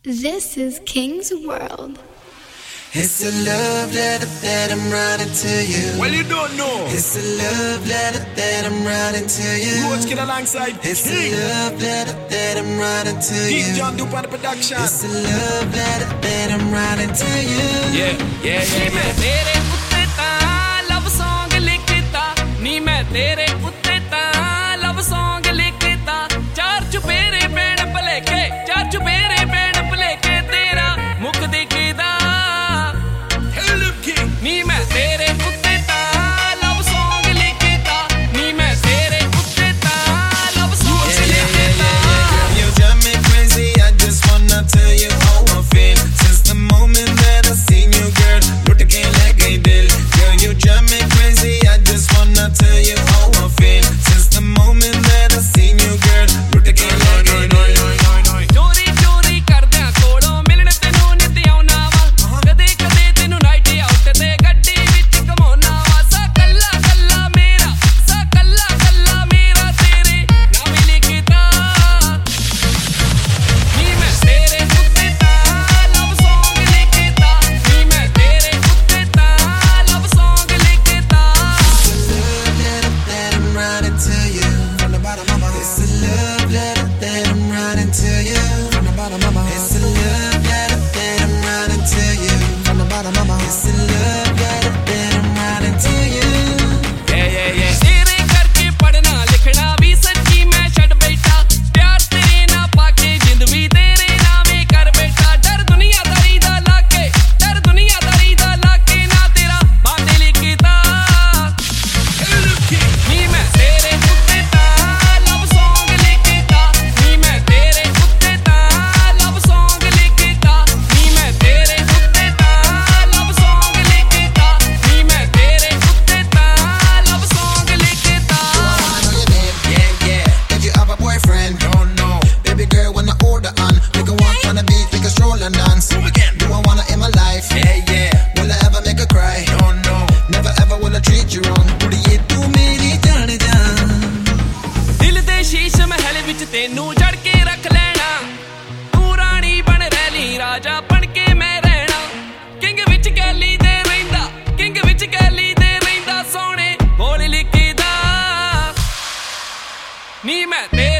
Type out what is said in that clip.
This is King's World. It's a love letter that I'm writing to you. Well, you don't know. It's a love letter that I'm writing to you. Roach Kid alongside It's King. a love letter that I'm writing to you. Deep John Dupe on the production. It's a love letter that I'm writing to you. Yeah. मैं तेरे उत्ते तां love song लिखता नी मैं तेरे उत्ते तां love song लिखता चार चुफेरे पैण भलेखे चार चुफेरे पैण भलेखे तेरा मुख दिखदा Tell them King. नी मैं तेरे उत्ते तां love song लिखता नी मैं तेरे उत्ते तां love song लिखता You drive me crazy, I just wanna tell you how I feel. Since the moment that I seen you, girl, lute ke lag gayi dil. Girl, you drive me crazy, I just wanna tell you how I feel. Since the moment that I seen you, girl, lute ke lag gayi dil. चोरी चोरी करदियां कोलों मिलण तैनूं नित आउणा वा कदे कदे तैनूं night out ते गड्डी विच घुमाउणा वा सा कल्ला कल्ला मेरा तेरे नाम लिखता नी मैं तेरे उत्ते तां लव सॉन्ग लिखता नी मैं तेरे उत्ते तां लव सॉन्ग लिखता It's a love letter that I'm writing to you. From the bottom of my heart. It's a love letter that I'm writing to you. From the bottom of my heart. It's a love letter that I'm writing to you. Yeah. तेरे करके पढ़ना लिखना भी सच्ची मैं छड़ बैठा प्यार तेरे ना पाके जिंद भी तेरे नामे कर बैठा डर दुनियादारी दा लाके ना तेरा बातें लिखता Tell them King. नी मैं तेरे उत्ते तां लव सॉन्ग लिखता नी मैं तेरे उत्ते तां लव सॉन्ग लिखता नी मैं तेरे उत्ते तां लव सॉन्ग लिखता नी मैं तेरे उत्ते तां लव सॉन्ग लिखता I know your name, yeah. If you have a boyfriend, Don't know. baby girl, when I order on, we can walk on the beach, we can stroll and dance. Move again. Do I wanna in my life? Yeah. Will I ever make her cry? Don't know. Never ever will I treat you wrong. ਕੁੜੀਏ ਤੂੰ ਮੇਰੀ ਜਾਨ ਜਾਨ ਦਿਲ ਦੇ ਸ਼ੀਸ਼ ਮਹਿਲ ਵਿੱਚ ਤੈਨੂੰ ਜੜ ਕੇ ਰੱਖ ਲੈਣਾ ਤੂੰ ਰਾਣੀ ਬਣ ਰਹਿਲੀ ਰਾਜਾ ਬਣ ਕੇ ਮੈਂ ਰਹਿਣਾ ਕਿੰਗ ਵਿੱਚ ਗੈਲੀ ਦੇ ਰਹਿੰਦਾ ਸੋਹਣੇ ਬੋਲ ਲਿਖਦਾ ਨੀ ਮੈਂ